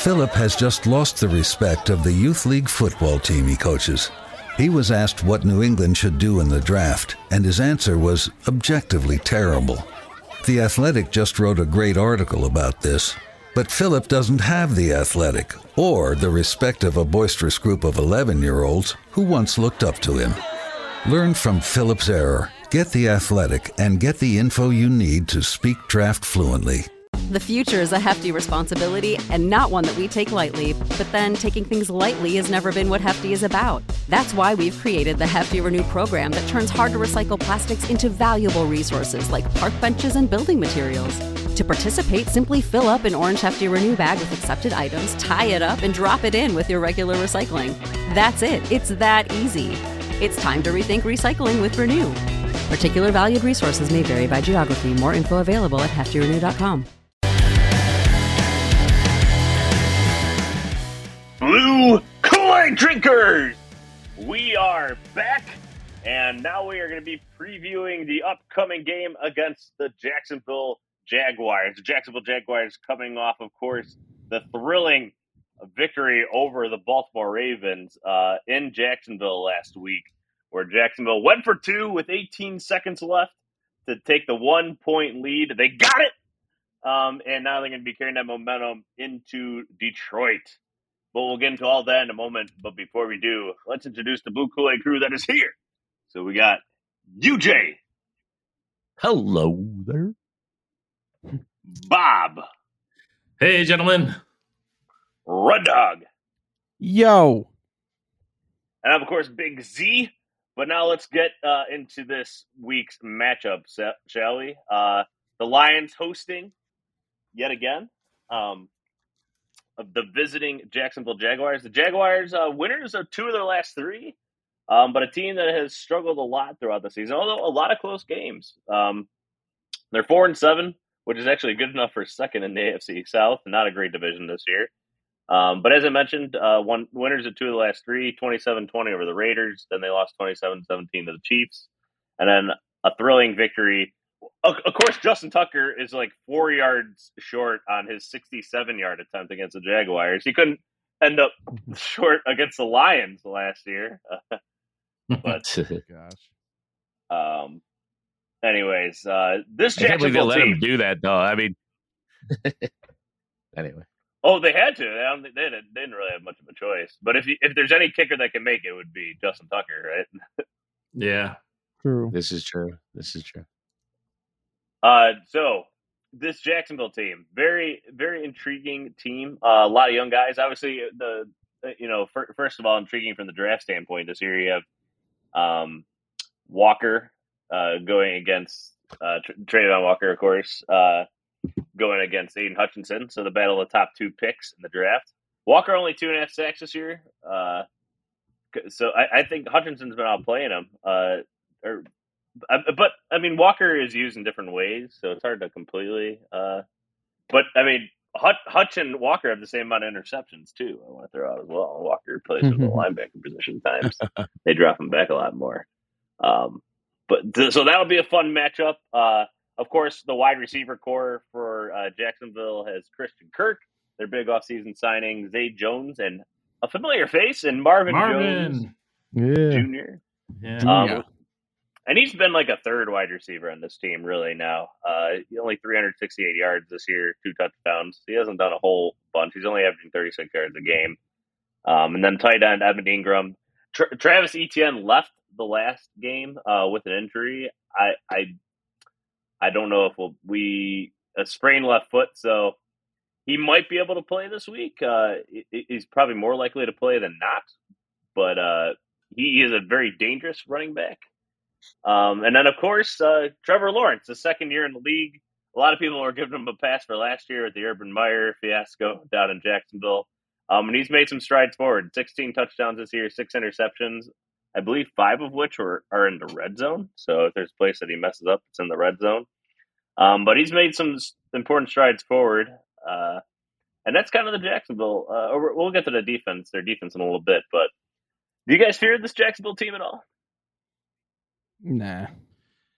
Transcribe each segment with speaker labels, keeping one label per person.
Speaker 1: Philip has just lost the respect of the youth league football team he coaches. He was asked what New England should do in the draft, and his answer was objectively terrible. The Athletic just wrote a great article about this, but Philip doesn't have the Athletic or the respect of a boisterous group of 11-year-olds who once looked up to him. Learn from Philip's error, get the Athletic, and get the info you need to speak draft fluently.
Speaker 2: The future is a hefty responsibility and not one that we take lightly. But then taking things lightly has never been what Hefty is about. That's why we've created the Hefty Renew program that turns hard-to-recycle plastics into valuable resources like park benches and building materials. To participate, simply fill up an orange Hefty Renew bag with accepted items, tie it up, and drop it in with your regular recycling. That's it. It's that easy. It's time to rethink recycling with Renew. Particular valued resources may vary by geography. More info available at heftyrenew.com.
Speaker 3: Blue Kool-Aid drinkers, we are back, and now we are going to be previewing the upcoming game against the Jacksonville Jaguars. The Jacksonville Jaguars coming off, of course, the thrilling victory over the Baltimore Ravens in Jacksonville last week, where Jacksonville went for two with 18 seconds left to take the 1-point lead. They got it, and now they're going to be carrying that momentum into Detroit. But we'll get into all that in a moment. But before we do, let's introduce the Blue Kool-Aid crew that is here. So we got UJ.
Speaker 4: Hello there.
Speaker 3: Bob.
Speaker 5: Hey, gentlemen.
Speaker 3: Red Dog.
Speaker 6: Yo.
Speaker 3: And of course, Big Z. But now let's get into this week's matchup, shall we? The Lions hosting yet again. Of the visiting Jacksonville Jaguars. The Jaguars winners of two of their last three, but a team that has struggled a lot throughout the season, although a lot of close games. They're 4-7, which is actually good enough for second in the AFC South. Not a great division this year. But as I mentioned, winners of two of the last three, 27-20 over the Raiders. Then they lost 27-17 to the Chiefs. And then a thrilling victory. Of course, Justin Tucker is like 4 yards short on his 67-yard attempt against the Jaguars. He couldn't end up short against the Lions last year. But
Speaker 6: Gosh.
Speaker 3: Anyways, this
Speaker 4: I can't believe they
Speaker 3: Jacksonville
Speaker 4: let
Speaker 3: team
Speaker 4: him do that, though. I mean, anyway.
Speaker 3: Oh, they had to. They didn't really have much of a choice. But if there's any kicker that can make it, would be Justin Tucker, right?
Speaker 5: Yeah.
Speaker 6: True.
Speaker 4: This is true.
Speaker 3: So this Jacksonville team, very, very intriguing team. A lot of young guys. Obviously, first of all, intriguing from the draft standpoint. This year, you have Walker going against Trayvon Walker, of course, going against Aiden Hutchinson. So the battle of the top two picks in the draft. Walker only 2.5 sacks this year. So I think Hutchinson's been outplaying him. But I mean, Walker is used in different ways, so it's hard to completely. But I mean, Hutch and Walker have the same amount of interceptions too. I want to throw out as well. Walker plays with the linebacker position times. They drop him back a lot more. So that'll be a fun matchup. Of course, the wide receiver core for Jacksonville has Christian Kirk, their big offseason signing, Zay Jones, and a familiar face, and Marvin Jones Jr.
Speaker 5: Yeah.
Speaker 3: And he's been like a third wide receiver on this team, really, now. Only 368 yards this year, 2 touchdowns. He hasn't done a whole bunch. He's only averaging 36 yards a game. And then tight end, Evan Ingram. Travis Etienne left the last game with an injury. I don't know if a sprained left foot, so he might be able to play this week. He's probably more likely to play than not, but he is a very dangerous running back. And then, of course, Trevor Lawrence, the second year in the league. A lot of people were giving him a pass for last year at the Urban Meyer fiasco down in Jacksonville. And he's made some strides forward. 16 touchdowns this year, 6 interceptions. I believe 5 of which are in the red zone. So if there's a place that he messes up, it's in the red zone. But he's made some important strides forward. And that's kind of the Jacksonville. We'll get to their defense in a little bit. But do you guys fear this Jacksonville team at all?
Speaker 6: Nah.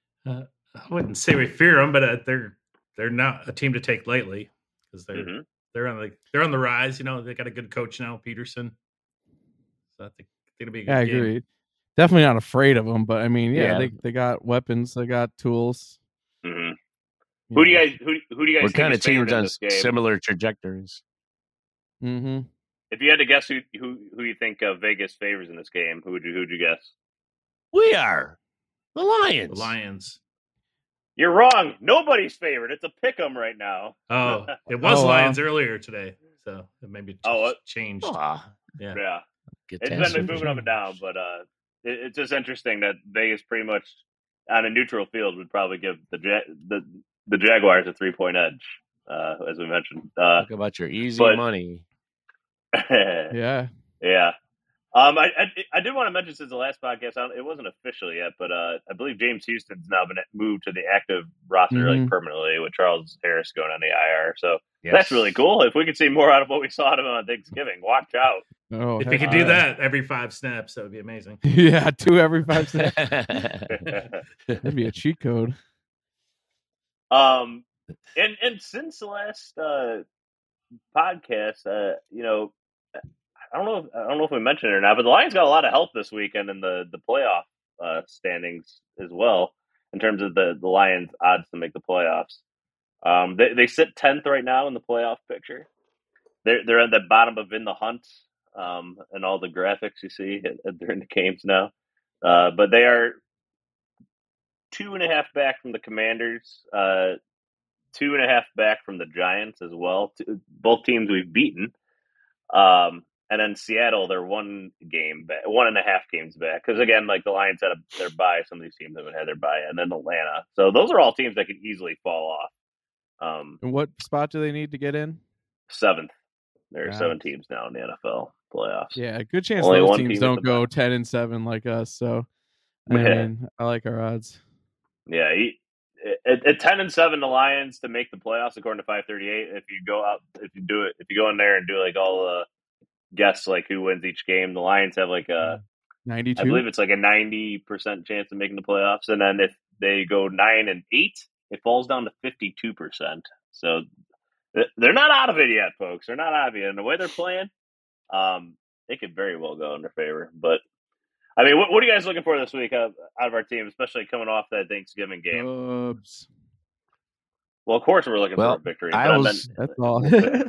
Speaker 5: I wouldn't say we fear them, but they're not a team to take lightly because they're they're on the rise. You know, they got a good coach now, Peterson. So I think it'll be a good game.
Speaker 6: I agree. Definitely not afraid of them, but I mean, they got weapons, they got tools.
Speaker 3: Mm-hmm. Who do you guys
Speaker 4: What
Speaker 3: think
Speaker 4: kind
Speaker 3: is
Speaker 4: of teams
Speaker 3: favored in
Speaker 4: on
Speaker 3: this game?
Speaker 4: similar trajectories?
Speaker 6: Mm-hmm.
Speaker 3: If you had to guess who you think Vegas favors in this game, who'd you guess?
Speaker 4: We are the Lions.
Speaker 5: The Lions.
Speaker 3: You're wrong. Nobody's favored. It's a pick 'em right now.
Speaker 5: Oh, it was Lions earlier today, so it maybe changed.
Speaker 3: Yeah. It's been moving up and down, but it's just interesting that Vegas pretty much on a neutral field would probably give the Jaguars a 3-point edge, as we mentioned.
Speaker 4: Talk about your easy money.
Speaker 6: Yeah.
Speaker 3: I did want to mention since the last podcast, it wasn't official yet, but I believe James Houston's now been moved to the active roster permanently with Charles Harris going on the IR. So that's really cool. If we could see more out of what we saw of him on Thanksgiving, watch out.
Speaker 6: Oh,
Speaker 5: if he could do that every 5 snaps, that would be amazing.
Speaker 6: Yeah, 2 every 5 snaps. That'd be a cheat code.
Speaker 3: And since the last podcast, I don't know if we mentioned it or not, but the Lions got a lot of help this weekend in the playoff standings as well in terms of the Lions' odds to make the playoffs. They sit 10th right now in the playoff picture. They're at the bottom of in the hunt, and all the graphics you see during the games now. But they are 2.5 back from the Commanders, 2.5 back from the Giants as well. Both teams we've beaten. And then Seattle, they're 1.5 games back. Because again, like the Lions had their bye, some of these teams haven't had their bye, and then Atlanta. So those are all teams that could easily fall off.
Speaker 6: And what spot do they need to get in?
Speaker 3: 7th. There are 7 teams now in the NFL playoffs.
Speaker 6: Yeah, good chance
Speaker 3: Only
Speaker 6: those teams don't go 10-7 like us. So I mean, I like our odds.
Speaker 3: Yeah, at 10-7, the Lions to make the playoffs according to 538. If you go in there and do like all the guess like who wins each game, the Lions have like a
Speaker 6: 92.
Speaker 3: I believe it's like a 90% chance of making the playoffs, and then if they go 9-8, it falls down to 52%. So they're not out of it yet, folks. They're not out of it, and the way they're playing, it could very well go in their favor. But I mean, what are you guys looking for this week out of our team, especially coming off that Thanksgiving game? Well, of course, we're looking for a victory.
Speaker 6: That's all.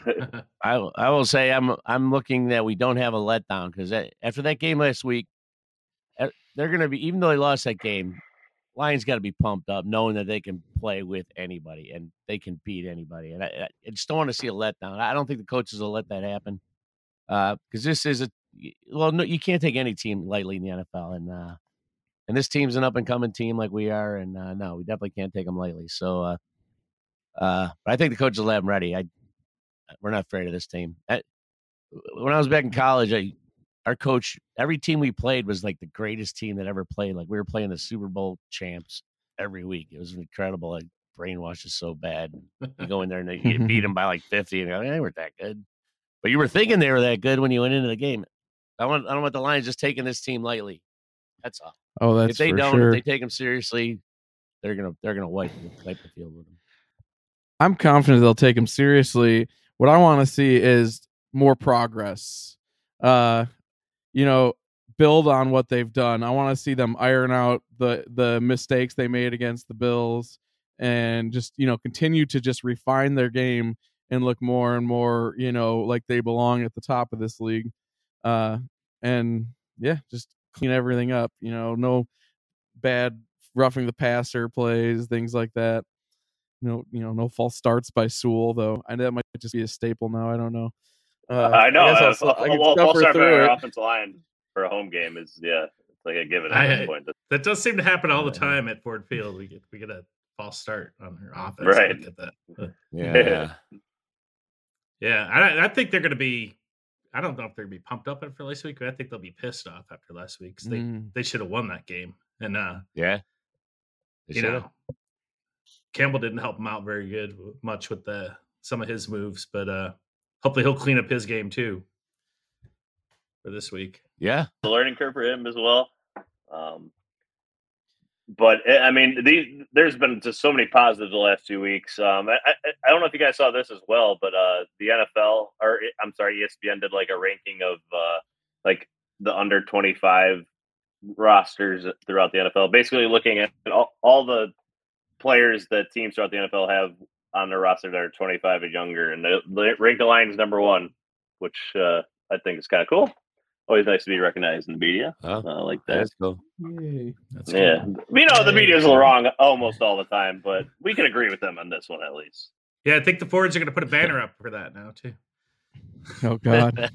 Speaker 4: I will say I'm looking that we don't have a letdown, because after that game last week, they're going to be, even though they lost that game, Lions got to be pumped up, knowing that they can play with anybody and they can beat anybody. And I just don't want to see a letdown. I don't think the coaches will let that happen, because this is no, you can't take any team lightly in the NFL, and this team's an up and coming team like we are, and no, we definitely can't take them lightly. So. But I think the coaches will have them ready. We're not afraid of this team. When I was back in college, our coach, every team we played was like the greatest team that ever played. Like we were playing the Super Bowl champs every week. It was incredible. Like brainwash is so bad. You go in there and you beat them by like 50, and they weren't that good. But you were thinking they were that good when you went into the game. I don't want the Lions just taking this team lightly. That's all.
Speaker 6: Oh, that's
Speaker 4: if they
Speaker 6: for
Speaker 4: don't,
Speaker 6: sure.
Speaker 4: if they take them seriously, they're gonna wipe the field with them.
Speaker 6: I'm confident they'll take him seriously. What I want to see is more progress. Build on what they've done. I want to see them iron out the mistakes they made against the Bills, and just, continue to just refine their game and look more and more, like they belong at the top of this league. Just clean everything up. No bad roughing the passer plays, things like that. No false starts by Sewell, though. I know that might just be a staple now. I don't know.
Speaker 3: I know.
Speaker 6: False start
Speaker 3: by our offensive line for a home game is it's like a given at this point.
Speaker 5: That does seem to happen all the time at Ford Field. We get a false start on our offense.
Speaker 3: Right.
Speaker 5: Get that.
Speaker 4: Yeah.
Speaker 5: Yeah. I think they're going to be. I don't know if they're going to be pumped up after last week, but I think they'll be pissed off after last week, because they should have won that game. And Campbell didn't help him out very much with some of his moves, but hopefully he'll clean up his game too for this week.
Speaker 4: Yeah,
Speaker 3: the learning curve for him as well. But I mean, there's been just so many positives the last 2 weeks. I don't know if you guys saw this as well, but the NFL, or I'm sorry, ESPN did like a ranking of like the under 25 rosters throughout the NFL, basically looking at all the players that teams throughout the NFL have on their roster that are 25 and younger, and they rank the Lions number 1, which I think is kind of cool. Always nice to be recognized in the media like that.
Speaker 4: That's cool.
Speaker 6: Yay.
Speaker 5: That's
Speaker 3: Yeah,
Speaker 5: cool.
Speaker 3: we know the media is wrong almost all the time, but we can agree with them on this one at least.
Speaker 5: Yeah, I think the Fords are going to put a banner up for that now too.
Speaker 6: Oh God.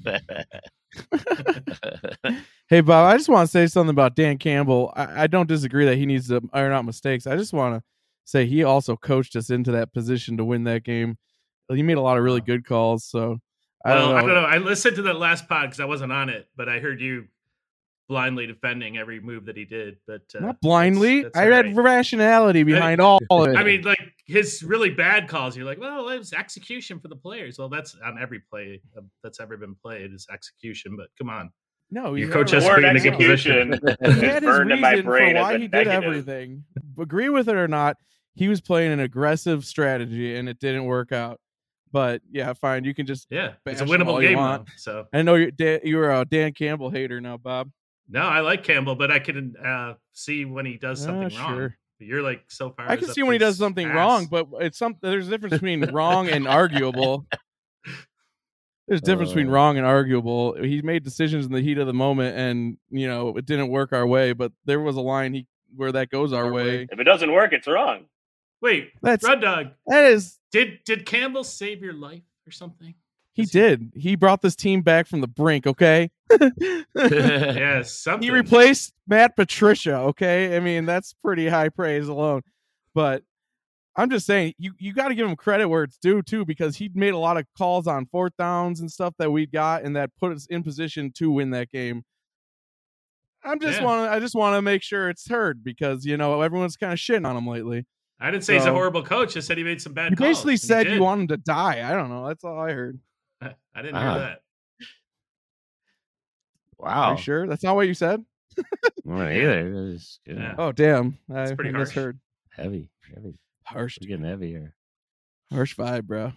Speaker 6: Hey Bob, I just want to say something about Dan Campbell. I don't disagree that he needs to iron out mistakes. I just want to say he also coached us into that position to win that game. He made a lot of really good calls. So
Speaker 5: I don't know. I listened to that last pod because I wasn't on it, but I heard you blindly defending every move that he did. But
Speaker 6: not blindly.
Speaker 5: that's
Speaker 6: I had rationality behind all of it.
Speaker 5: I mean, like his really bad calls, you're like, well, it was execution for the players. Well, that's on every play that's ever been played is execution. But come on,
Speaker 6: no,
Speaker 5: your coach has to be in a good position.
Speaker 6: He had his reason for why he did everything. Agree with it or not, he was playing an aggressive strategy, and it didn't work out. But yeah, fine. You can just
Speaker 5: it's a winnable game now. So
Speaker 6: I know you're a Dan Campbell hater now, Bob.
Speaker 5: No, I like Campbell, but I can see when he does something wrong.
Speaker 6: Sure.
Speaker 5: You're like so far.
Speaker 6: I can see when he does something wrong, but it's there's a difference between wrong and arguable. There's a difference between wrong and arguable. He made decisions in the heat of the moment, and it didn't work our way. But there was a line where that goes our way.
Speaker 3: If it doesn't work, it's wrong.
Speaker 5: Wait, Red Dog.
Speaker 6: That is.
Speaker 5: Did Campbell save your life or something?
Speaker 6: He did. He brought this team back from the brink. Okay.
Speaker 5: Yeah, something.
Speaker 6: He replaced Matt Patricia. Okay, I mean that's pretty high praise alone. But I'm just saying, you got to give him credit where it's due too, because he made a lot of calls on 4th downs and stuff that we got, and that put us in position to win that game. I just want to make sure it's heard because everyone's kind of shitting on him lately.
Speaker 5: I didn't say he's a horrible coach. I said he made some bad calls.
Speaker 6: You basically said you want him to die. I don't know. That's all I heard.
Speaker 5: I didn't hear that.
Speaker 4: Wow.
Speaker 6: Are you sure? That's not what you said?
Speaker 4: Well, either.
Speaker 5: Yeah.
Speaker 6: Oh, damn.
Speaker 5: That's pretty harsh.
Speaker 6: Misheard.
Speaker 4: Heavy.
Speaker 6: Harsh.
Speaker 4: It's getting heavier.
Speaker 6: Harsh vibe, bro.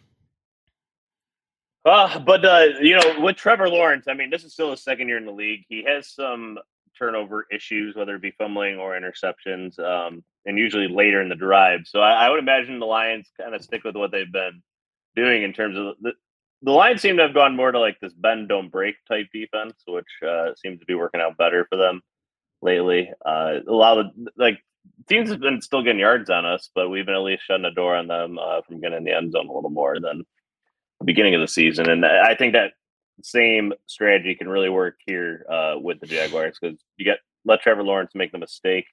Speaker 3: But with Trevor Lawrence, I mean, this is still his second year in the league. He has some turnover issues, whether it be fumbling or interceptions, and usually later in the drive. So I would imagine the Lions kind of stick with what they've been doing in terms of the Lions seem to have gone more to like this bend, don't break type defense, which seems to be working out better for them lately. A lot of teams have been still getting yards on us, but we've been at least shutting the door on them from getting in the end zone a little more than the beginning of the season. And I think that same strategy can really work here with the Jaguars because let Trevor Lawrence make the mistake.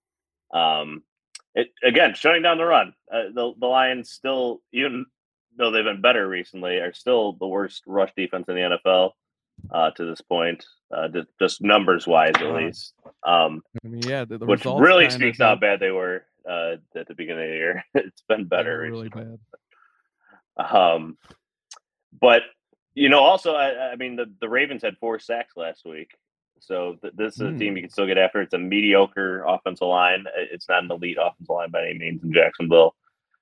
Speaker 3: Again, shutting down the run. The Lions still, even though they've been better recently, are still the worst rush defense in the NFL to this point, just numbers wise at least.
Speaker 6: The
Speaker 3: which really speaks how bad they were at the beginning of the year. It's been better
Speaker 6: really
Speaker 3: recently.
Speaker 6: bad.
Speaker 3: But also, I mean, the Ravens had 4 sacks last week. So this is a team you can still get after. It's a mediocre offensive line. It's not an elite offensive line by any means in Jacksonville.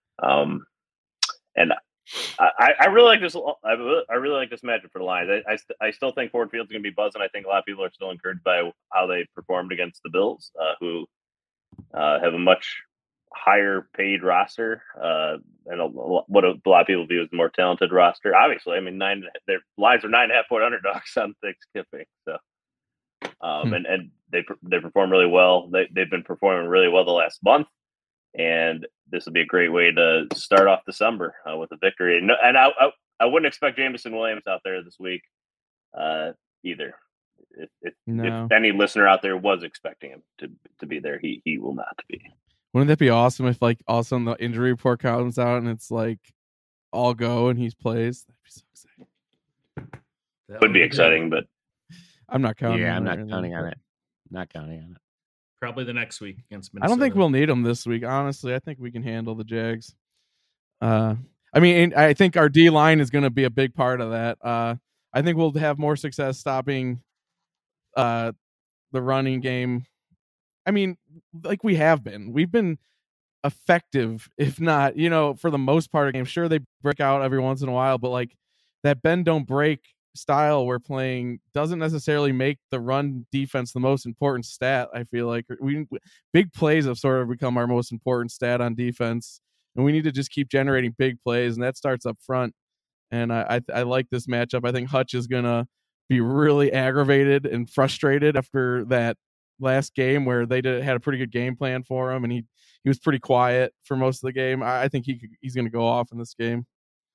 Speaker 3: And I really like this. I really like this matchup for the Lions. I still think Ford Field's going to be buzzing. I think a lot of people are still encouraged by how they performed against the Bills, who have a much higher paid roster and what a lot of people view as a more talented roster. Obviously, I mean, their Lions are 9.5-point underdogs on Thanksgiving. So, and they perform really well. They've been performing really well the last month, and this would be a great way to start off December with a victory. And I wouldn't expect Jameson Williams out there this week either. If any listener out there was expecting him to be there, he will not be.
Speaker 6: Wouldn't that be awesome if all of a sudden the injury report comes out and it's like all go and he plays? That'd be so exciting.
Speaker 3: That would be exciting, but
Speaker 6: I'm not counting.
Speaker 4: Yeah, I'm not counting on it. Not counting on it.
Speaker 5: Probably the next week against Minnesota.
Speaker 6: I don't think we'll need them this week. Honestly, I think we can handle the Jags. I mean, I think our D line is going to be a big part of that. I think we'll have more success stopping the running game I mean, like we've been effective, if not, for the most part of the game. Sure, they break out every once in a while, but like that bend don't break style we're playing doesn't necessarily make the run defense the most important stat. I feel like big plays have sort of become our most important stat on defense, and we need to just keep generating big plays, and that starts up front. And I like this matchup. I think Hutch is gonna be really aggravated and frustrated after that last game where they had a pretty good game plan for him, and he was pretty quiet for most of the game. I think he's going to go off in this game.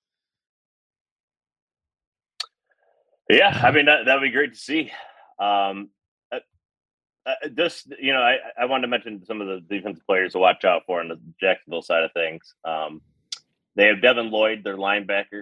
Speaker 3: Yeah, I mean that'd be great to see. Just I wanted to mention some of the defensive players to watch out for on the Jacksonville side of things. They have Devin Lloyd, their linebacker.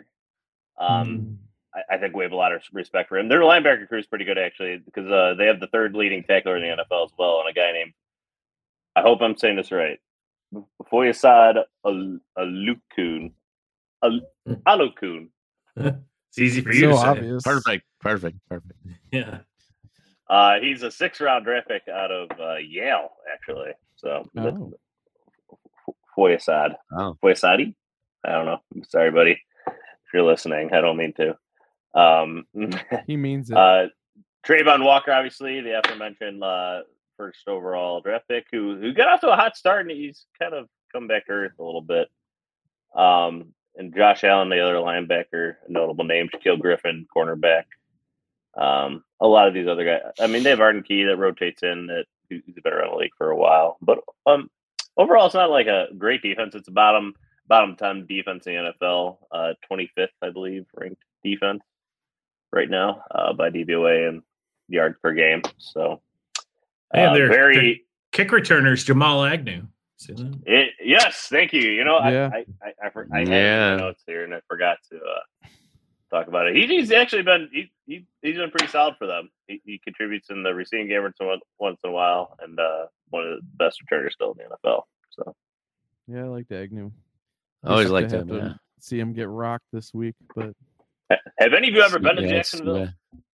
Speaker 3: I think we have a lot of respect for him. Their linebacker crew is pretty good, actually, because they have the third leading tackler in the NFL as well, and a guy named, I hope I'm saying this right, Foyesade Alukun. Alukun.
Speaker 5: It's easy for you to say.
Speaker 6: Obvious.
Speaker 4: Perfect.
Speaker 5: Yeah.
Speaker 3: He's a 6th-round draft pick out of Yale, actually. So, Foyesade.
Speaker 4: Oh.
Speaker 3: Foyesade? I don't know. I'm sorry, buddy. If you're listening, I don't mean to.
Speaker 6: He means it.
Speaker 3: Trayvon Walker, obviously, the aforementioned first overall draft pick, who got off to a hot start, and he's kind of come back to earth a little bit. And Josh Allen, the other linebacker, a notable name, Shaquille Griffin, cornerback. A lot of these other guys. I mean, they have Arden Key that rotates in, who's been around the league for a while. But overall, it's not like a great defense. It's a bottom 10 defense in the NFL, 25th, I believe, ranked defense right now by DVOA and yards per game. So,
Speaker 5: their kick returners, Jamal Agnew.
Speaker 3: Yes, thank you.
Speaker 6: Yeah.
Speaker 3: I had my notes here and I forgot to talk about it. He's actually been he's been pretty solid for them. He contributes in the receiving game once in a while, and one of the best returners still in the NFL. So
Speaker 6: yeah, I like Agnew.
Speaker 4: I always liked him. Yeah.
Speaker 6: See him get rocked this week, but
Speaker 3: have any of you ever been to Jacksonville?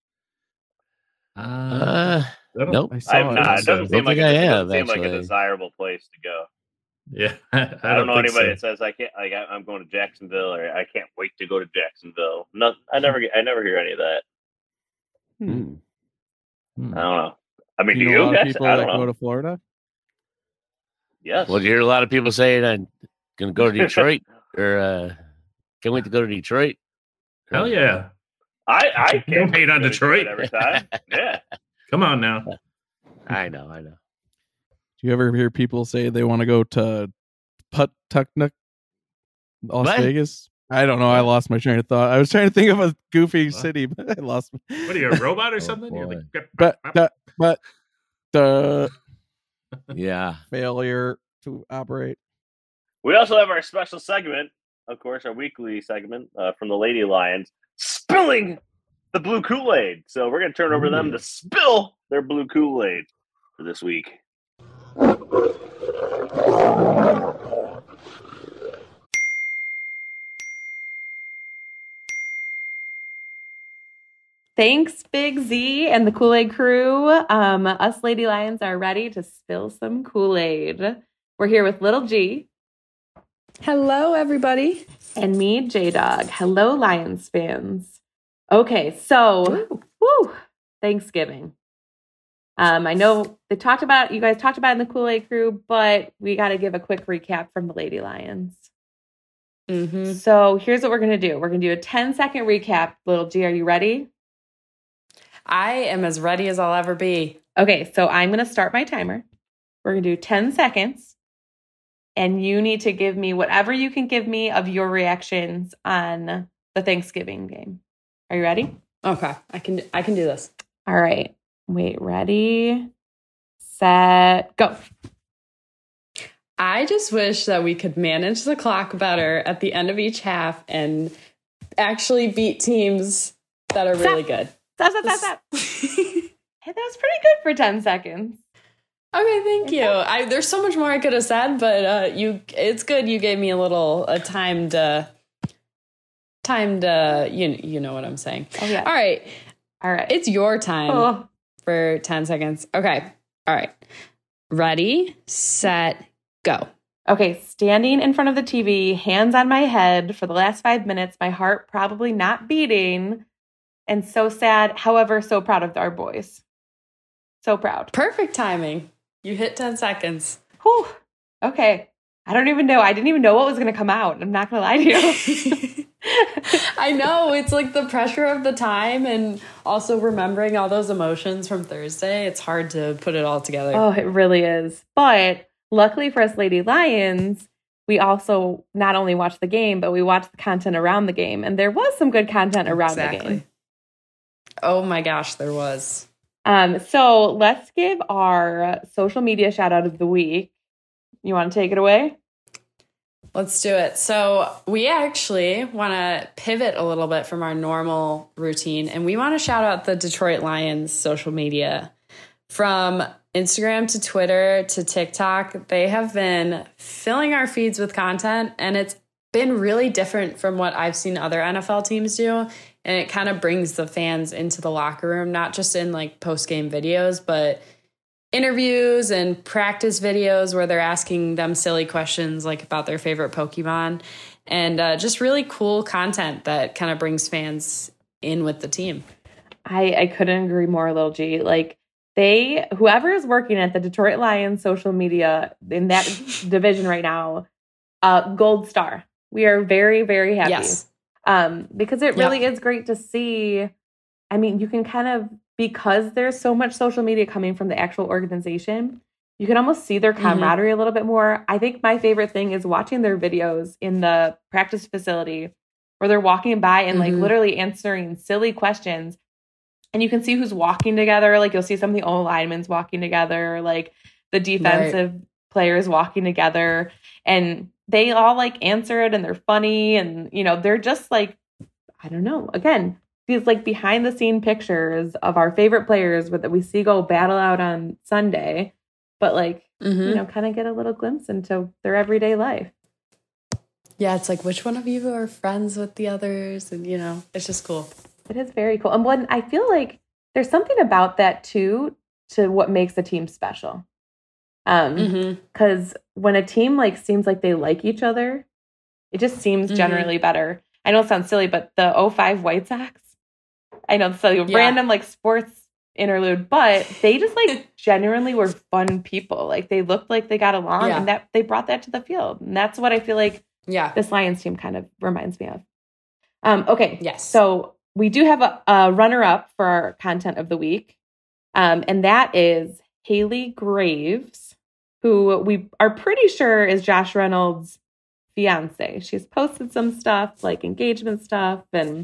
Speaker 4: Nope.
Speaker 3: It doesn't seem like
Speaker 4: a
Speaker 3: desirable place to go.
Speaker 5: Yeah,
Speaker 3: I don't know anybody that says I can't. Like I'm going to Jacksonville, or I can't wait to go to Jacksonville. No, I never hear any of that. I don't know. I mean, do you?
Speaker 6: A lot of people that go to Florida?
Speaker 3: Yes.
Speaker 4: Well, you hear a lot of people saying I'm going to go to Detroit, or can't wait to go to Detroit.
Speaker 5: Hell yeah!
Speaker 3: I can't
Speaker 5: hate on Detroit
Speaker 3: every time. Yeah,
Speaker 5: come on now.
Speaker 4: I know.
Speaker 6: Do you ever hear people say they want to go to Patuxent, Las Vegas? I don't know. I lost my train of thought. I was trying to think of a goofy city, but I lost.
Speaker 5: What are you, a robot or something? You're
Speaker 6: like,
Speaker 4: yeah,
Speaker 6: failure to operate.
Speaker 3: We also have our special segment, of course, our weekly segment from the Lady Lions, spilling the blue Kool-Aid. So we're going to turn over to them to spill their blue Kool-Aid for this week.
Speaker 7: Thanks, Big Z and the Kool-Aid crew. Us Lady Lions are ready to spill some Kool-Aid. We're here with Little G.
Speaker 8: Hello, everybody.
Speaker 7: And me, J-Dog. Hello, Lions fans. Okay, so, Thanksgiving. I know you guys talked about it in the Kool-Aid crew, but we got to give a quick recap from the Lady Lions.
Speaker 8: Mm-hmm.
Speaker 7: So here's what we're going to do. We're going to do a 10-second recap. Little G, are you ready?
Speaker 8: I am as ready as I'll ever be.
Speaker 7: Okay, so I'm going to start my timer. We're going to do 10 seconds, and you need to give me whatever you can give me of your reactions on the Thanksgiving game. Are you ready?
Speaker 8: Okay, I can do this.
Speaker 7: All right. Wait, ready, set, go.
Speaker 8: I just wish that we could manage the clock better at the end of each half and actually beat teams that are really good.
Speaker 7: Stop. Hey, that was pretty good for 10 seconds.
Speaker 8: Okay, thank you. There's so much more I could have said, but it's good you gave me a timed you know what I'm saying.
Speaker 7: Oh, yeah.
Speaker 8: All right. It's your time for 10 seconds. Okay. All right. Ready, set, go.
Speaker 7: Okay, standing in front of the TV, hands on my head for the last 5 minutes, my heart probably not beating, and so sad. However, so proud of our boys. So proud.
Speaker 8: Perfect timing. You hit 10 seconds.
Speaker 7: Whew. Okay. I don't even know. I didn't even know what was going to come out. I'm not going to lie to you.
Speaker 8: I know. It's like the pressure of the time and also remembering all those emotions from Thursday. It's hard to put it all together.
Speaker 7: Oh, it really is. But luckily for us Lady Lions, we also not only watched the game, but we watched the content around the game. And there was some good content around the game.
Speaker 8: Oh my gosh, there was.
Speaker 7: So let's give our social media shout out of the week. You want to take it away?
Speaker 8: Let's do it. So we actually want to pivot a little bit from our normal routine, and we want to shout out the Detroit Lions social media. From Instagram to Twitter to TikTok, they have been filling our feeds with content, and it's been really different from what I've seen other NFL teams do. And it kind of brings the fans into the locker room, not just in like post-game videos, but interviews and practice videos where they're asking them silly questions like about their favorite Pokemon, and just really cool content that kind of brings fans in with the team.
Speaker 7: I couldn't agree more, Lil G. Like whoever is working at the Detroit Lions social media in that division right now, gold star. We are very, very happy.
Speaker 8: Yes.
Speaker 7: Because it really is great to see. I mean, you can kind of, because there's so much social media coming from the actual organization, you can almost see their camaraderie a little bit more. I think my favorite thing is watching their videos in the practice facility where they're walking by and like literally answering silly questions. And you can see who's walking together. Like you'll see some of the O linemen walking together, like the defensive players walking together. And they all like answer it and they're funny. And, you know, they're just like, I don't know, again, these like behind the scene pictures of our favorite players that we see go battle out on Sunday, but like, you know, kind of get a little glimpse into their everyday life.
Speaker 8: Yeah, it's like, which one of you are friends with the others? And, you know, it's just cool.
Speaker 7: It is very cool. And I feel like there's something about that too, to what makes a team special. Because when a team like seems like they like each other, it just seems generally better. I know it sounds silly, but the 05 White Sox, I know it's a random like sports interlude, but they just like genuinely were fun people. Like they looked like they got along and that they brought that to the field. And that's what I feel like this Lions team kind of reminds me of. Okay.
Speaker 8: Yes.
Speaker 7: So we do have a runner-up for our content of the week. And that is Haley Graves, who we are pretty sure is Josh Reynolds' fiance. She's posted some stuff like engagement stuff and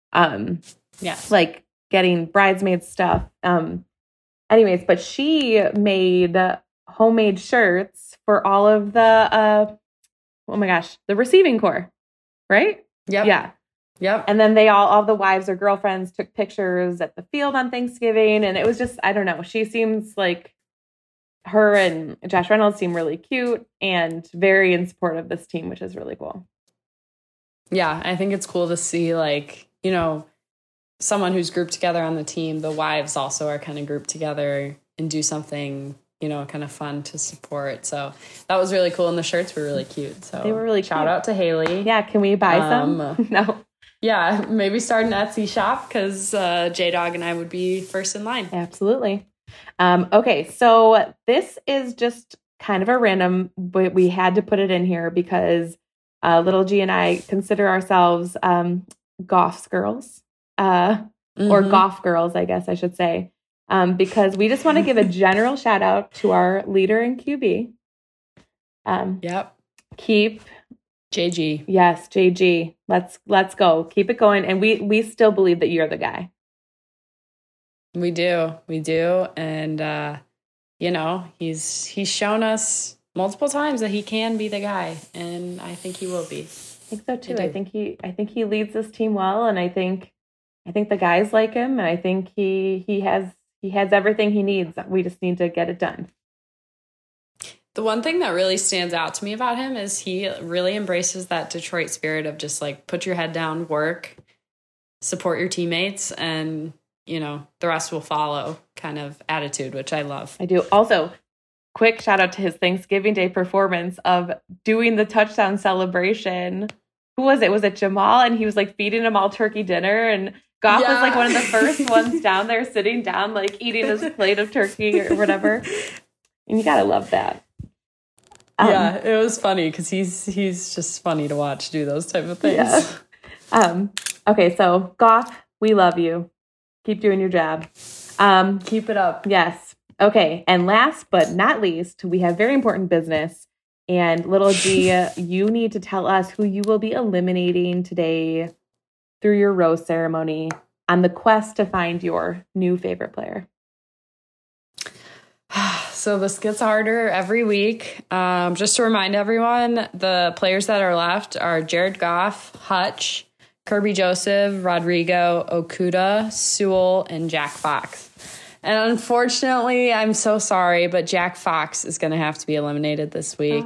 Speaker 7: like getting bridesmaid stuff. Anyways, but she made homemade shirts for all of the the receiving corps, right?
Speaker 8: Yep.
Speaker 7: Yeah.
Speaker 8: Yep.
Speaker 7: And then they all the wives or girlfriends took pictures at the field on Thanksgiving. And it was just, I don't know. She seems like her and Josh Reynolds seem really cute and very in support of this team, which is really cool.
Speaker 8: Yeah. I think it's cool to see like, you know, someone who's grouped together on the team. The wives also are kind of grouped together and do something, you know, kind of fun to support. So that was really cool. And the shirts were really cute. So
Speaker 7: they were really
Speaker 8: shout
Speaker 7: cute.
Speaker 8: out to Haley.
Speaker 7: Yeah. Can we buy some? No.
Speaker 8: Yeah, maybe start an Etsy shop because J-Dog and I would be first in line.
Speaker 7: Absolutely. Okay, so this is just kind of a random, but we had to put it in here because Little G and I consider ourselves Goffs girls, or golf girls, I guess I should say, because we just want to give a general shout out to our leader in QB. Keep
Speaker 8: JG.
Speaker 7: Yes, JG. Let's go. Keep it going. And we still believe that you're the guy.
Speaker 8: We do. And you know, he's shown us multiple times that he can be the guy, and I think he will be.
Speaker 7: I think so too. I think he leads this team well, and I think the guys like him, and I think he has everything he needs. We just need to get it done.
Speaker 8: The one thing that really stands out to me about him is he really embraces that Detroit spirit of just like put your head down, work, support your teammates, and, you know, the rest will follow kind of attitude, which I love.
Speaker 7: I do. Also, quick shout out to his Thanksgiving Day performance of doing the touchdown celebration. Who was it? Was it Jamal? And he was like feeding them all turkey dinner, and Goff was like one of the first ones down there sitting down, like eating his plate of turkey or whatever. And you gotta love that.
Speaker 8: Yeah, it was funny because he's just funny to watch do those type of things.
Speaker 7: Yeah. Okay, so Goff, we love you. Keep doing your job.
Speaker 8: Keep it up.
Speaker 7: Yes. Okay, and last but not least, we have very important business. And Little G, you need to tell us who you will be eliminating today through your rose ceremony on the quest to find your new favorite player.
Speaker 8: So this gets harder every week. Just to remind everyone, the players that are left are Jared Goff, Hutch, Kirby Joseph, Rodrigo, Okuda, Sewell, and Jack Fox. And unfortunately, I'm so sorry, but Jack Fox is going to have to be eliminated this week.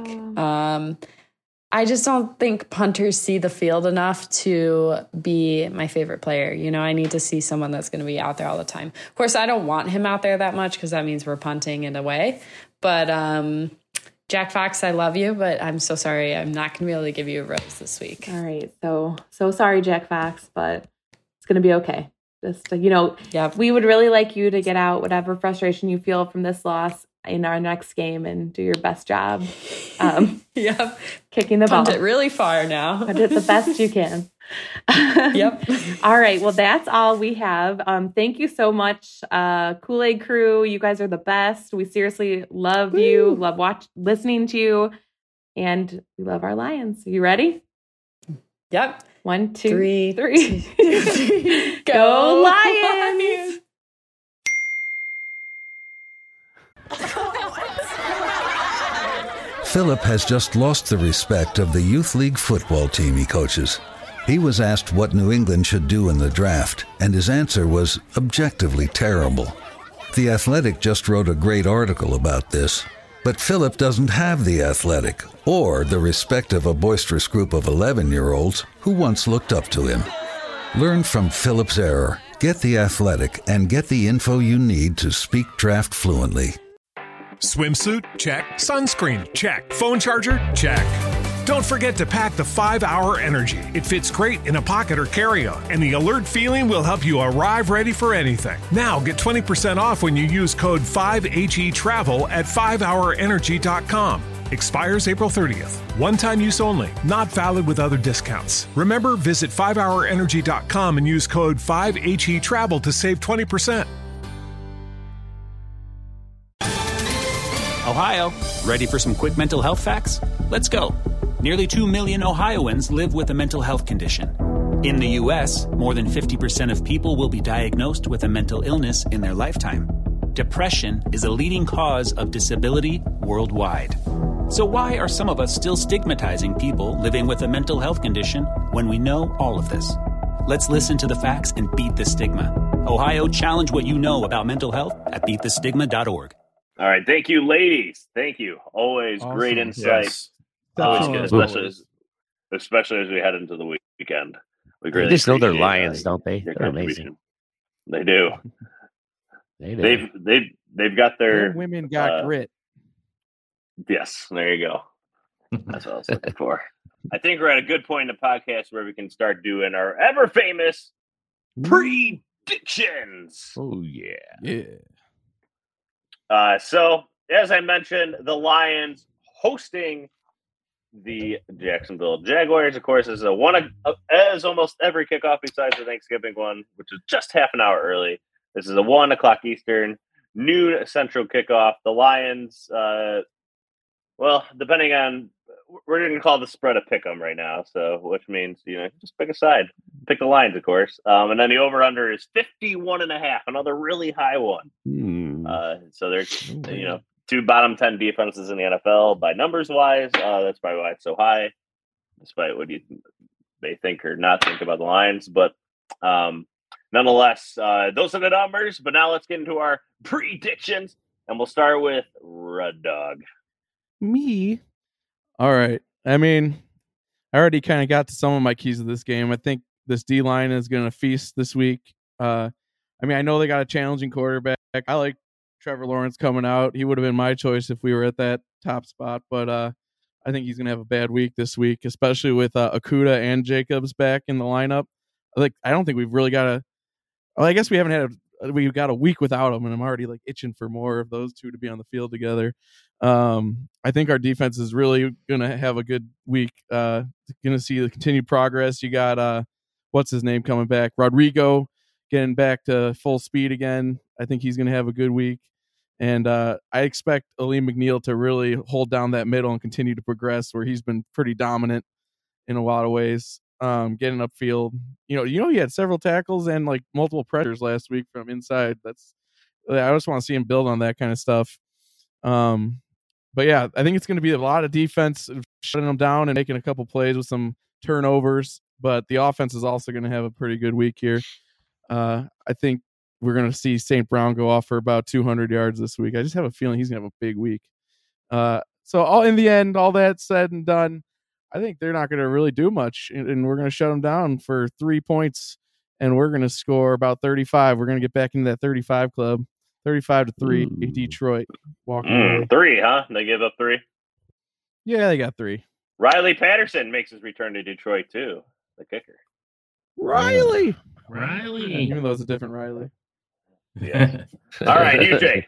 Speaker 8: I just don't think punters see the field enough to be my favorite player. You know, I need to see someone that's going to be out there all the time. Of course, I don't want him out there that much because that means we're punting in a way. But Jack Fox, I love you, but I'm so sorry. I'm not going to be able to give you a rose this week.
Speaker 7: All right. So sorry, Jack Fox, but it's going to be okay. Just, we would really like you to get out whatever frustration you feel from this loss in our next game and do your best job. Kicking the ball.
Speaker 8: Punt it really far now.
Speaker 7: Punt it the best you can.
Speaker 8: Yep.
Speaker 7: All right. Well, that's all we have. Thank you so much, Kool-Aid crew. You guys are the best. We seriously love you, love listening to you, and we love our Lions. Are you ready?
Speaker 8: Yep.
Speaker 7: 1, 2,
Speaker 8: 3.
Speaker 7: 3. Go Lions!
Speaker 1: Philip has just lost the respect of the Youth League football team he coaches. He was asked what New England should do in the draft, and his answer was objectively terrible. The Athletic just wrote a great article about this, but Philip doesn't have the Athletic or the respect of a boisterous group of 11-year-olds who once looked up to him. Learn from Philip's error, get the Athletic, and get the info you need to speak draft fluently.
Speaker 9: Swimsuit? Check. Sunscreen? Check. Phone charger? Check. Don't forget to pack the 5-Hour Energy. It fits great in a pocket or carry-on, and the alert feeling will help you arrive ready for anything. Now get 20% off when you use code 5HETRAVEL at 5hourenergy.com. Expires April 30th. One-time use only. Not valid with other discounts. Remember, visit 5hourenergy.com and use code 5HETRAVEL to save 20%.
Speaker 10: Ohio, ready for some quick mental health facts? Let's go. Nearly 2 million Ohioans live with a mental health condition. In the U.S., more than 50% of people will be diagnosed with a mental illness in their lifetime. Depression is a leading cause of disability worldwide. So why are some of us still stigmatizing people living with a mental health condition when we know all of this? Let's listen to the facts and beat the stigma. Ohio, challenge what you know about mental health at beatthestigma.org.
Speaker 3: All right. Thank you, ladies. Thank you. Always
Speaker 6: Awesome.
Speaker 3: great insight.
Speaker 5: Yes.
Speaker 3: Always
Speaker 5: Definitely.
Speaker 3: good, especially as we head into the weekend. We
Speaker 4: They just know they're Lions, don't they?
Speaker 3: your
Speaker 4: They're amazing.
Speaker 3: contribution. They do.
Speaker 4: They do.
Speaker 3: They've got
Speaker 6: Their
Speaker 3: their
Speaker 6: women got grit.
Speaker 3: yes. There you go. That's what I was looking for. I think we're at a good point in the podcast where we can start doing our ever famous predictions.
Speaker 4: Oh yeah.
Speaker 6: Yeah.
Speaker 3: So as I mentioned, the Lions hosting the Jacksonville Jaguars. Of course, is as almost every kickoff besides the Thanksgiving one, which is just half an hour early. This is a 1:00 Eastern, noon Central kickoff. The Lions, depending on, we're going to call the spread a pick 'em right now. So, which means, just pick a side, pick the Lions, of course. And then the over under is 51.5, another really high one. So there's, two bottom 10 defenses in the NFL by numbers wise. That's probably why it's so high, despite what you may think or not think about the Lions. But nonetheless, those are the numbers. But now let's get into our predictions, and we'll start with Red Dog.
Speaker 6: Me? All right. I mean, I already kind of got to some of my keys of this game. I think this D-line is going to feast this week. I know they got a challenging quarterback. I like Trevor Lawrence coming out. He would have been my choice if we were at that top spot, but I think he's going to have a bad week this week, especially with Okudah and Jacobs back in the lineup. I don't think we've really got a. Well, I guess we haven't had we got a week without them, and I'm already itching for more of those two to be on the field together. I think our defense is really going to have a good week. Going to see the continued progress. You got what's his name coming back, Rodrigo, getting back to full speed again. I think he's going to have a good week. And I expect Aleem McNeil to really hold down that middle and continue to progress where he's been pretty dominant in a lot of ways, getting upfield. He had several tackles and multiple pressures last week from inside. I just want to see him build on that kind of stuff. But yeah, I think it's going to be a lot of defense shutting them down and making a couple plays with some turnovers. But the offense is also going to have a pretty good week here. I think we're going to see St. Brown go off for about 200 yards this week. I just have a feeling he's going to have a big week. So in the end, all that said and done, I think they're not going to really do much, and we're going to shut them down for 3 points, and we're going to score about 35. We're going to get back into that 35 club, 35-3, Detroit. Walking
Speaker 3: 3, huh? They give up 3?
Speaker 6: Yeah, they got 3.
Speaker 3: Riley Patterson makes his return to Detroit, too, the kicker.
Speaker 6: Riley!
Speaker 5: Even
Speaker 6: though it's a different Riley.
Speaker 3: Yeah. All right, UJ.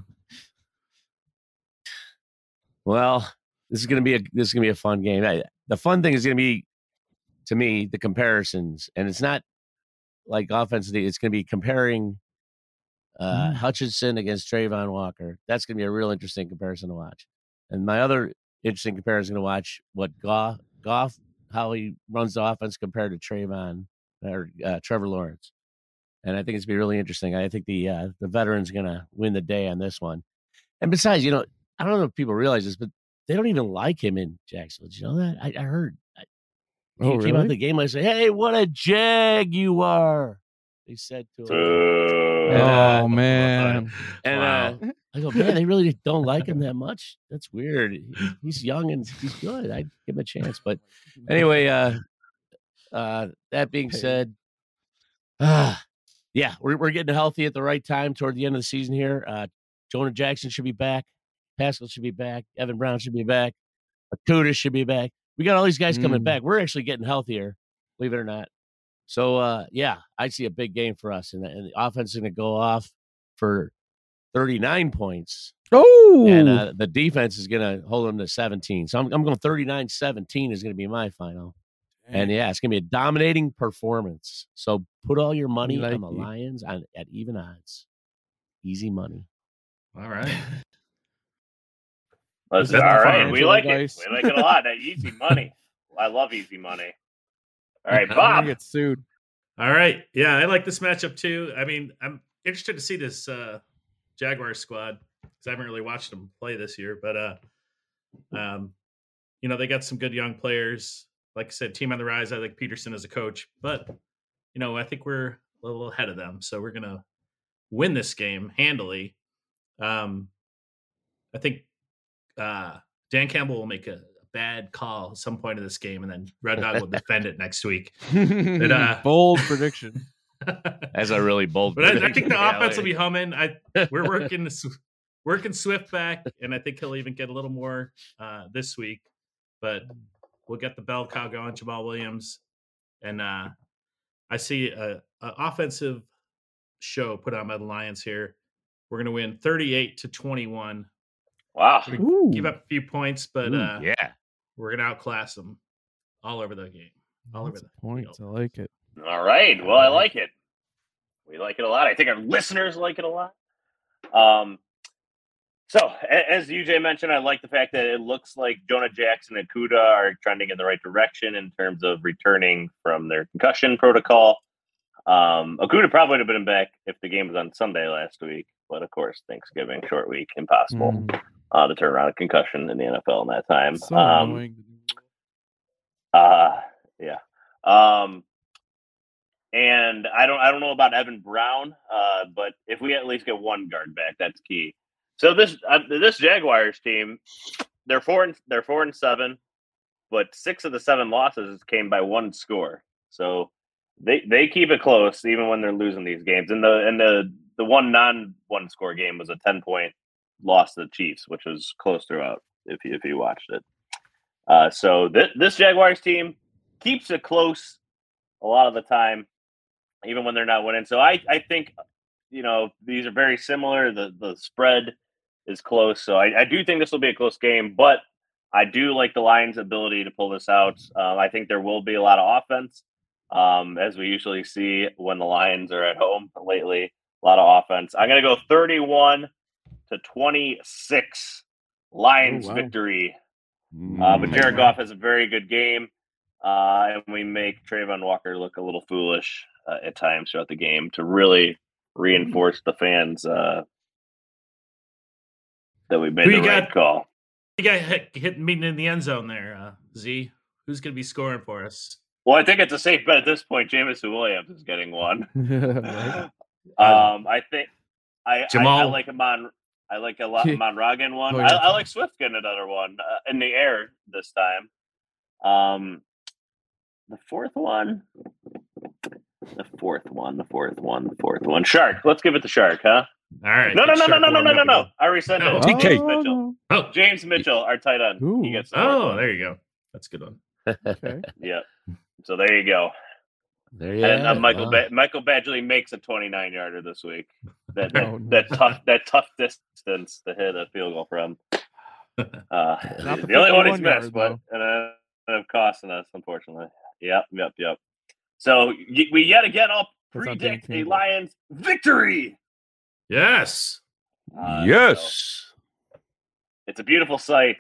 Speaker 4: Well, this is gonna be a fun game. The fun thing is gonna be, to me, the comparisons, and it's not like offensively. It's gonna be comparing Hutchinson against Trayvon Walker. That's gonna be a real interesting comparison to watch. And my other interesting comparison to watch what Goff how he runs the offense compared to Trayvon or Trevor Lawrence. And I think it's going to be really interesting. I think the veteran's going to win the day on this one. And besides, I don't know if people realize this, but they don't even like him in Jacksonville. Did you know that? I heard. He came out of the game. I said, "Hey, what a jag you are!" They said to him.
Speaker 6: Oh man!
Speaker 4: And I go, man, they really don't like him that much. That's weird. He's young and he's good. I'd give him a chance. But anyway, that being said, yeah, we're getting healthy at the right time toward the end of the season here. Jonah Jackson should be back. Pascal should be back. Evan Brown should be back. Okudah should be back. We got all these guys coming back. We're actually getting healthier, believe it or not. So, yeah, I see a big game for us. And the offense is going to go off for 39 points.
Speaker 6: Oh!
Speaker 4: And the defense is going to hold them to 17. So I'm going 39-17 is going to be my final. And yeah, it's going to be a dominating performance. So put all your money on the Lions at even odds. Easy money.
Speaker 5: All right.
Speaker 3: All right. We like it. We like it a lot. That easy money. I love easy money. All right, Bob.
Speaker 6: Get sued.
Speaker 5: All right. Yeah, I like this matchup too. I mean, I'm interested to see this Jaguars squad because I haven't really watched them play this year. But, they got some good young players. Like I said, team on the rise. I like Peterson as a coach. But, I think we're a little ahead of them. So we're going to win this game handily. I think Dan Campbell will make a bad call at some point in this game, and then Red Dog will defend it next week. But,
Speaker 6: bold prediction.
Speaker 4: That's a really bold
Speaker 5: prediction. I think the offense will be humming. We're working Swift back, and I think he'll even get a little more this week. But we'll get the bell cow going, Jamal Williams. And I see an offensive show put on by the Lions here. We're going to win 38-21.
Speaker 3: Wow.
Speaker 5: Give up a few points, but
Speaker 4: yeah,
Speaker 5: we're going to outclass them all over the game. All over the
Speaker 6: points. I like it.
Speaker 3: All right. Well, I like it. We like it a lot. I think our listeners like it a lot. So, as UJ mentioned, I like the fact that it looks like Jonah Jackson and Okudah are trending in the right direction in terms of returning from their concussion protocol. Okudah probably would have been back if the game was on Sunday last week, but of course, Thanksgiving, short week, impossible to turn around a concussion in the NFL in that time.
Speaker 6: So annoying.
Speaker 3: Yeah. And I don't know about Evan Brown, but if we at least get one guard back, that's key. So this Jaguars team, they're 4-7, but 6 of the 7 losses came by 1 score. So they keep it close even when they're losing these games. And the the one non-one score game was a 10-point loss to the Chiefs, which was close throughout if you watched it. So this Jaguars team keeps it close a lot of the time, even when they're not winning. So I think, these are very similar. The spread is close. So I do think this will be a close game, but I do like the Lions' ability to pull this out. I think there will be a lot of offense, as we usually see when the Lions are at home lately. A lot of offense. I'm going to go 31-26 Lions victory. But Jared Goff has a very good game, and we make Trayvon Walker look a little foolish at times throughout the game to really reinforce the fans that we made the right call.
Speaker 5: You got hit meeting in the end zone there, Z. Who's going to be scoring for us?
Speaker 3: Well, I think it's a safe bet at this point. Jameson Williams is getting one.
Speaker 6: Right.
Speaker 3: I think
Speaker 5: Jamal.
Speaker 3: I like him on. I like a lot Monra getting one. I like Swift getting another one in the air this time. The fourth one. Shark. Let's give it to Shark, huh?
Speaker 5: All right.
Speaker 3: No. I already said it.
Speaker 5: TK.
Speaker 3: Mitchell.
Speaker 5: Oh,
Speaker 3: James Mitchell, our tight end.
Speaker 6: Ooh.
Speaker 3: He gets the
Speaker 5: there you go. That's a good one.
Speaker 6: Okay.
Speaker 3: Yeah. So there you go.
Speaker 4: There you
Speaker 3: And
Speaker 4: go.
Speaker 3: Michael Badgley makes a 29-yarder this week. That tough distance to hit a field goal from. The only one he's missed, but ended up costing us, unfortunately. Yep. So we yet again all predict a Lions victory.
Speaker 5: Yes.
Speaker 4: Yes.
Speaker 3: So it's a beautiful sight.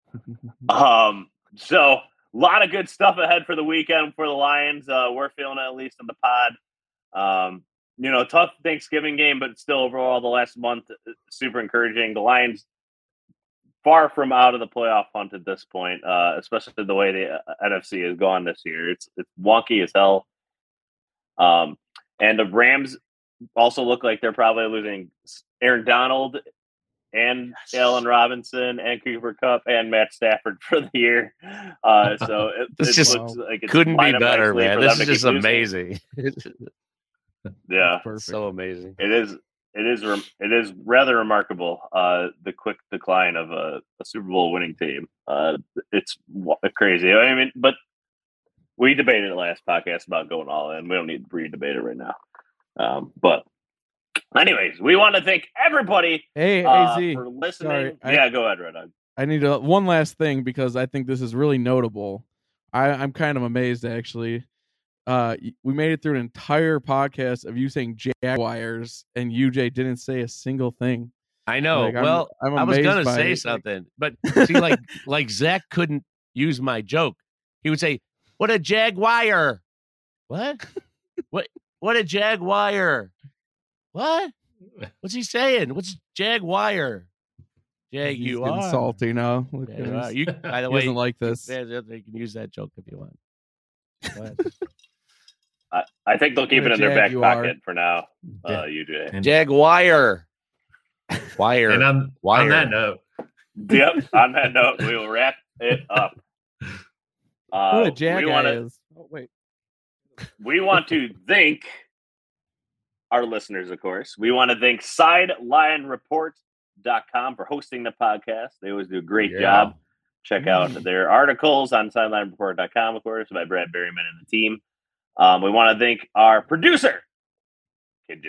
Speaker 3: So a lot of good stuff ahead for the weekend for the Lions. We're feeling it, at least in the pod. Tough Thanksgiving game, but still overall the last month, super encouraging. The Lions far from out of the playoff hunt at this point, especially the way the NFC has gone this year. It's wonky as hell. And the Rams also look like they're probably losing Aaron Donald and Allen Robinson and Cooper Kupp and Matt Stafford for the year. So
Speaker 4: This just
Speaker 3: looks like it's
Speaker 4: couldn't be better,
Speaker 3: nicely
Speaker 4: man.
Speaker 3: for
Speaker 4: This
Speaker 3: them
Speaker 4: is
Speaker 3: to
Speaker 4: just
Speaker 3: keep losing.
Speaker 4: amazing.
Speaker 3: Yeah,
Speaker 4: So amazing.
Speaker 3: it is rather remarkable. The quick decline of a Super Bowl winning team. It's crazy. I mean, but we debated it last podcast about going all in. We don't need to re-debate it right now. But anyways, we want to thank everybody
Speaker 6: Hey, Z,
Speaker 3: for listening.
Speaker 6: sorry,
Speaker 3: Go ahead, Red Dog.
Speaker 6: I need one last thing because I think this is really notable. I'm kind of amazed, actually. We made it through an entire podcast of you saying Jaguars, and UJ didn't say a single thing.
Speaker 4: I know.
Speaker 6: Like, I'm
Speaker 4: I was
Speaker 6: amazed
Speaker 4: gonna
Speaker 6: by
Speaker 4: say
Speaker 6: it.
Speaker 4: something, but see, like Zach couldn't use my joke. He would say, "What a Jaguar! What? What a Jaguar! What? What's he saying? What's Jaguar?
Speaker 6: He's
Speaker 4: Jaguar?
Speaker 6: getting salty now. Look at
Speaker 4: Jaguar.
Speaker 6: his-
Speaker 4: You, by the
Speaker 6: he
Speaker 4: way,
Speaker 6: doesn't like this.
Speaker 4: You can use that joke if you want. Go ahead.
Speaker 3: I think they'll keep
Speaker 6: What
Speaker 3: it
Speaker 6: a
Speaker 3: in their back
Speaker 6: Jaguar.
Speaker 3: pocket for now, UJ.
Speaker 4: Jaguar. Wire.
Speaker 5: And on that note,
Speaker 3: Yep. On that note, we will wrap it up.
Speaker 6: What a Jag
Speaker 3: we wanna-
Speaker 6: is. Oh, wait.
Speaker 3: We want to thank our listeners, of course. We want to thank SideLineReport.com for hosting the podcast. They always do a great job. Check out their articles on SideLineReport.com, of course, by Brad Berryman and the team. We want to thank our producer, Kid J.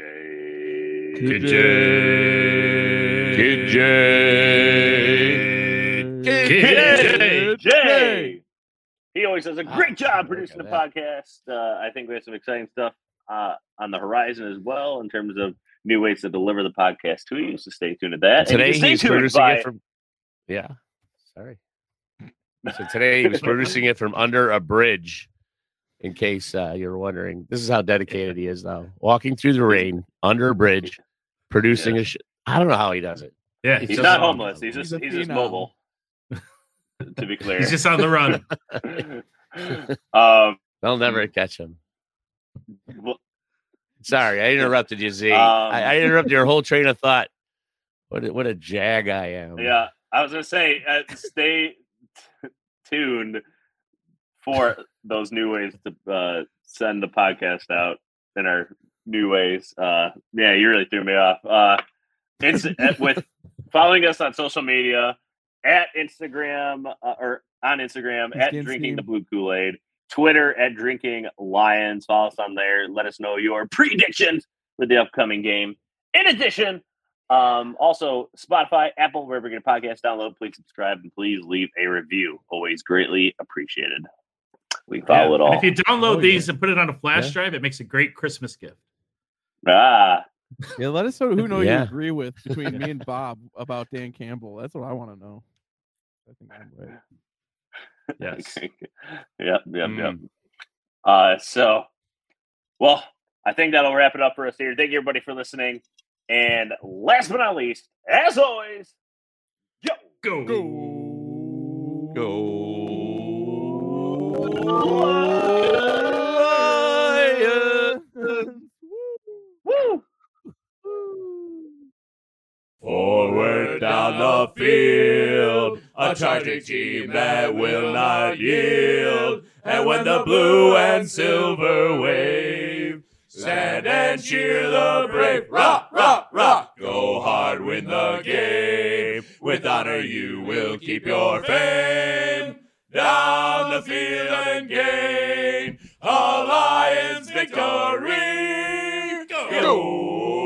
Speaker 3: He always does a great job producing the podcast. I think we have some exciting stuff on the horizon as well in terms of new ways to deliver the podcast to you. So stay tuned to that.
Speaker 4: Today he's producing it from. Yeah, sorry. So today he was producing it from under a bridge. In case you're wondering, this is how dedicated he is now. Walking through the rain under a bridge, producing a. I don't know how he does it.
Speaker 5: yeah,
Speaker 3: He's not homeless. He's just mobile. To be clear,
Speaker 5: he's just on the run.
Speaker 4: They'll never catch him.
Speaker 3: Well,
Speaker 4: Sorry, I interrupted you, Z. I interrupted your whole train of thought. What a jag I am.
Speaker 3: yeah, I was gonna say, stay tuned for those new ways to send the podcast out in our new ways. Yeah, you really threw me off. It's with following us on social media at Instagram or on Instagram at Drinking the Blue Kool-Aid, Twitter at Drinking Lions. Follow us on there. Let us know your predictions for the upcoming game. In addition, also Spotify, Apple, wherever you get a podcast, download. Please subscribe and please leave a review. Always greatly appreciated. We follow it all.
Speaker 5: And if you download these and put it on a flash drive, it makes a great Christmas gift.
Speaker 3: Yeah,
Speaker 6: let us know who you agree with between me and Bob about Dan Campbell. That's what I want to know. I think I'm right.
Speaker 5: Yes.
Speaker 3: Yep. So, well, I think that'll wrap it up for us here. Thank you, everybody, for listening. And last but not least, as always, go. Woo!
Speaker 11: Forward down the field, a charging team that will not yield. And when the blue and silver wave, stand and cheer the brave. Rock, rock, rock. Go hard, win the game. With honor you will keep your fame. Down the field and gain a Lions victory. Go!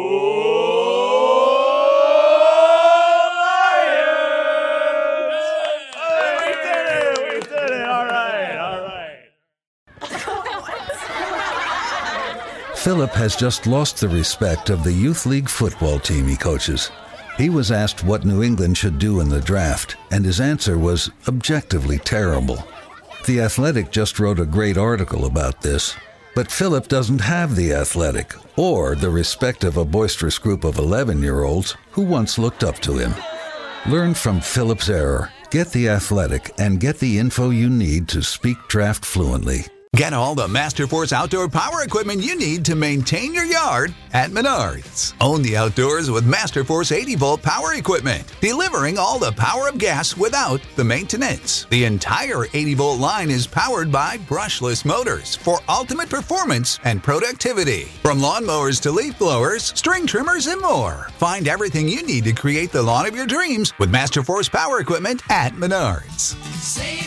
Speaker 1: Philip has just lost the respect of the Youth League football team he coaches. He was asked what New England should do in the draft, and his answer was objectively terrible. The Athletic just wrote a great article about this, but Philip doesn't have The Athletic or the respect of a boisterous group of 11-year-olds who once looked up to him. Learn from Philip's error, get The Athletic, and get the info you need to speak draft fluently.
Speaker 12: Get all the Masterforce outdoor power equipment you need to maintain your yard at Menards. Own the outdoors with Masterforce 80-volt power equipment, delivering all the power of gas without the maintenance. The entire 80-volt line is powered by brushless motors for ultimate performance and productivity. From lawnmowers to leaf blowers, string trimmers, and more. Find everything you need to create the lawn of your dreams with Masterforce power equipment at Menards.
Speaker 11: Save